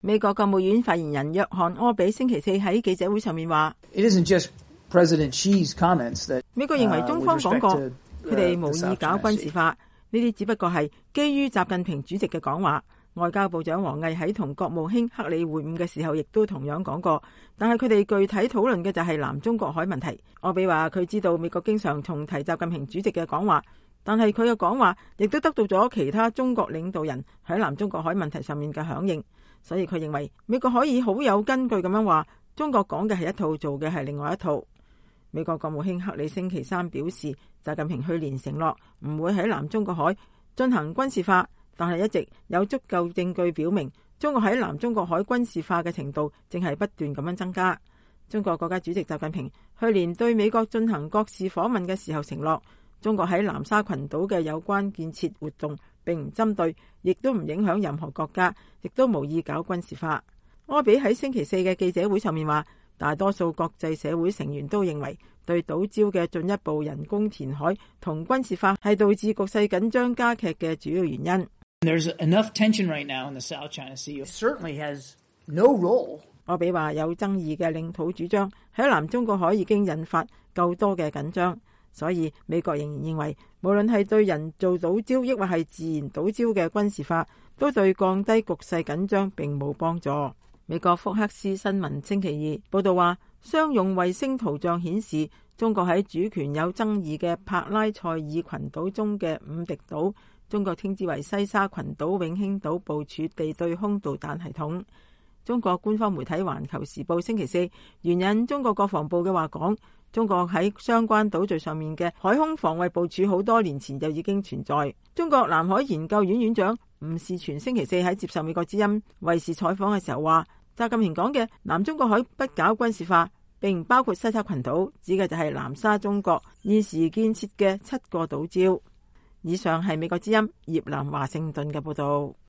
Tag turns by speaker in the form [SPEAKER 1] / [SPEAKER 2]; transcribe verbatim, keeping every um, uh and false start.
[SPEAKER 1] 美國國務院發言人約翰柯比星期四喺記者會上面話，美國認為中方講過佢哋無意搞軍事化，呢啲只不過係基於習近平主席嘅講話。外交部長王毅喺同國務卿克里會晤嘅時候，亦都同樣講過，但係佢哋具體討論嘅就係南中國海問題。柯比話佢知道美國經常重提習近平主席嘅講話，但係佢嘅講話亦都得到咗其他中國領導人喺南中國海問題上面嘅響應，所以佢認為美國可以好有根據咁樣話，中國講嘅係一套，做嘅係另外一套。美國國務卿克里星期三表示，習近平去年承諾唔會喺南中國海進行軍事化，但係一直有足夠證據表明，中國喺南中國海軍事化嘅程度正係不斷咁樣增加。中國國家主席習近平去年對美國進行國事訪問嘅時候承諾，中國喺南沙群島嘅有關建設活動並唔針對，亦都唔影響任何國家，亦都無意搞軍事化。柯比喺星期四嘅記者會上面話，大多數國際社會成員都認為，對島礁嘅進一步人工填海同軍事化係導致局勢緊張加劇嘅主要原因。
[SPEAKER 2] There's enough tension right now in the South China Sea. It certainly has no role.
[SPEAKER 1] 柯比話有爭議嘅領土主張喺南中國海已經引發夠多嘅緊張，所以美國仍然認為，無論係對人造島礁抑或係自然島礁嘅軍事化，都對降低局勢緊張並冇幫助。美國福克斯新聞星期二報道話，商用衛星圖像顯示，中國喺主權有爭議嘅帕拉塞爾群島中嘅五迪島，中國稱之為西沙群島永興島部署地對空導彈系統。中國官方媒體環球時報星期四援引中國國防部嘅話講，中國喺相關島嶼上面嘅海空防衛部署好多年前就已經存在。中國南海研究院院長吳士全星期四喺接受美國之音衛視採訪嘅時候話，習近平講嘅南中國海不搞軍事化，並唔包括西沙群島，指嘅就係南沙中國現時建設嘅七個島礁。以上係美國之音葉南華盛頓嘅報道。